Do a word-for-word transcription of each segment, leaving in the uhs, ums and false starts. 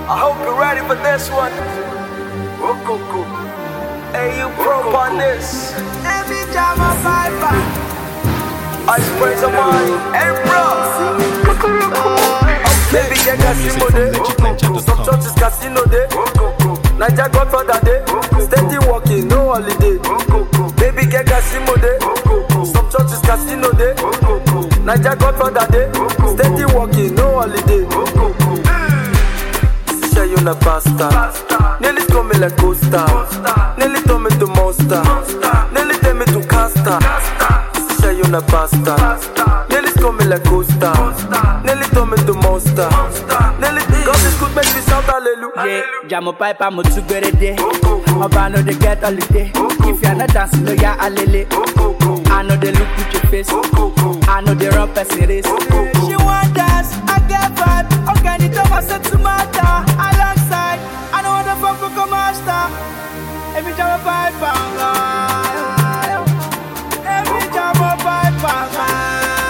I hope you're ready for this one. Hey, you broke on this. Every time I fight, I spray some money. Hey, bro. Baby, get casino day. Some churches casino day. Niger Godfather day. Steady walking, no holiday. Baby, get casino day. Some churches casino day. Niger Godfather day. Steady walking, no holiday. Say you na pasta. Nearly throw me like coaster. Nearly throw me to monster. Nearly take me to caster. Say you na pasta. Nearly throw me like coaster. Nearly throw me to monster. Nearly God is good, make me shout hallelujah. yeah, jam up pipe, I'm a two better day. Oba know they get holiday. If you're not dancing, no ya alele. I know they look with your face. I know they run person race. She want dance, I get vibe. Okay, the top set to matter. Alongside, I know what the fuck will come master. Every time I pipe, every time I pipe,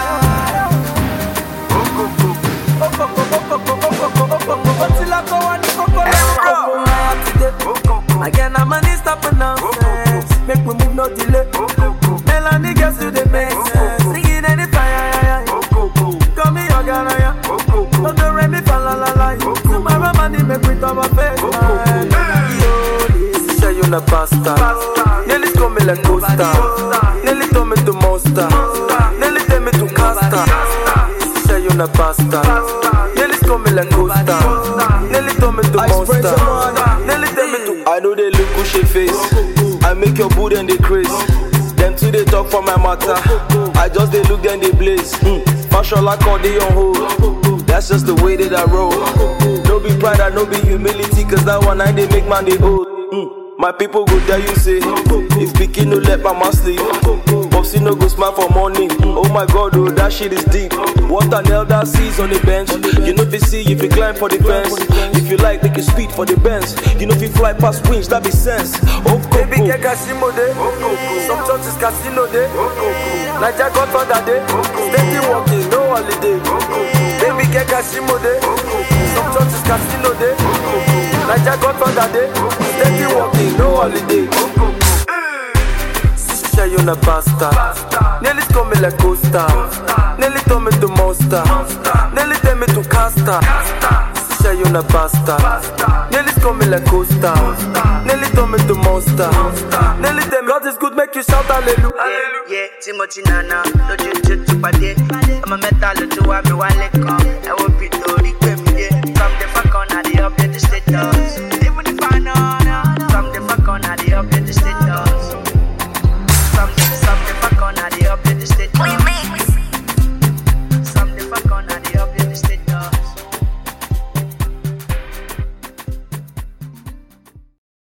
again, I'm a need stop for nonsense. Make me move, no delay. Melanie gets to the make sense. Singing any fire. Call me your Ghana. Don't do re mi fa la la la. Tomorrow money make me top my face. Yo, this say you na pasta. Nearly throw me like coaster. Nearly throw me to monster. Nearly take me to caster. Say you na pasta. Nearly throw me like coaster. Nearly throw me to monster. Nearly take me to. I know they look bushy face. I make your booty and they craze. Them two they talk for my matter. I just they look then they blaze. Mm. Fashion like all they on hold. That's just the way that I roll. No be pride and no be humility. Cause that one night they make man they old. Mm. My people go there you say. If speaking no let my man sleep. Popsy no go smile for morning. Oh my god, oh that shit is deep. What an elder sees on the bench. You know if you see if you climb for the fence. If you like make you speed for the Benz. You know if you fly past winch that be sense. Oh baby get casino day. Some churches casino day. Niger Godfather day. Steady walking, no holiday. Baby get casino day. Some churches casino day. Niger Godfather day. Steady walking, no holiday. Say you na pasta. Nearly throw me like coaster. Nearly throw me to monster. Nearly take me to caster. Say you na pasta. Nearly throw me like coaster. Nearly throw me to monster. Nearly take me. God is good, make you shout hallelujah. yeah, Timothy Nana, don't you to pade. I'm a metal to have me one leg.